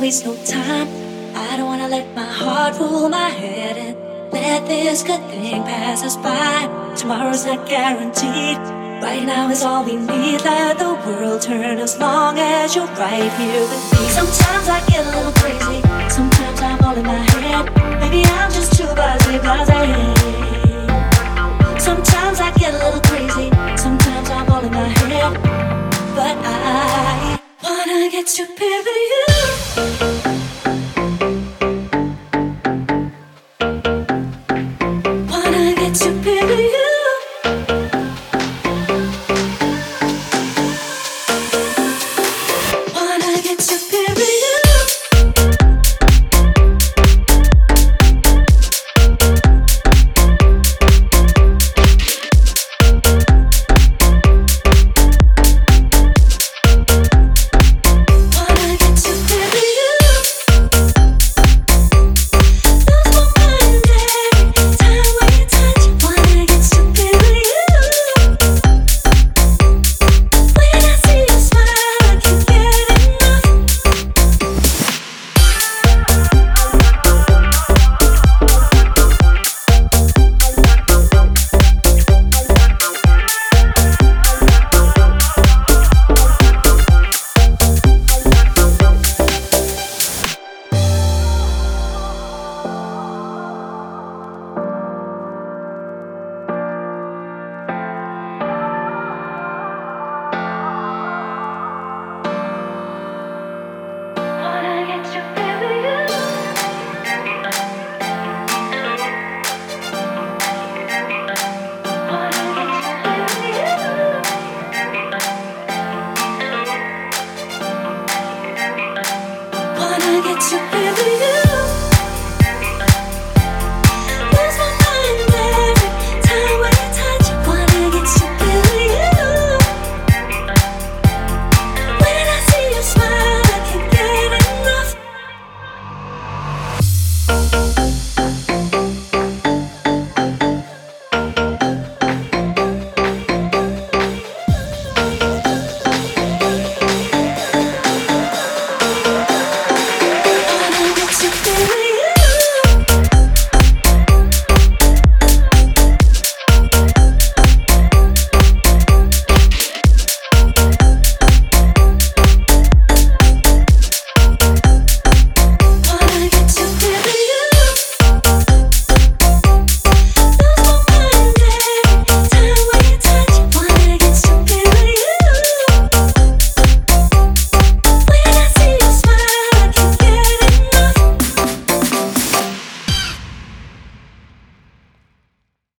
waste no time. I don't wanna let my heart rule my head and let this good thing pass us by. Tomorrow's not guaranteed. Right now is all we need. Let the world turn as long as you're right here with me. Sometimes I get a little crazy. Sometimes I'm all in my head. Maybe I'm just too blasé, blasé. Sometimes I get a little crazy. Sometimes I'm all in my head. But I wanna get to be with you.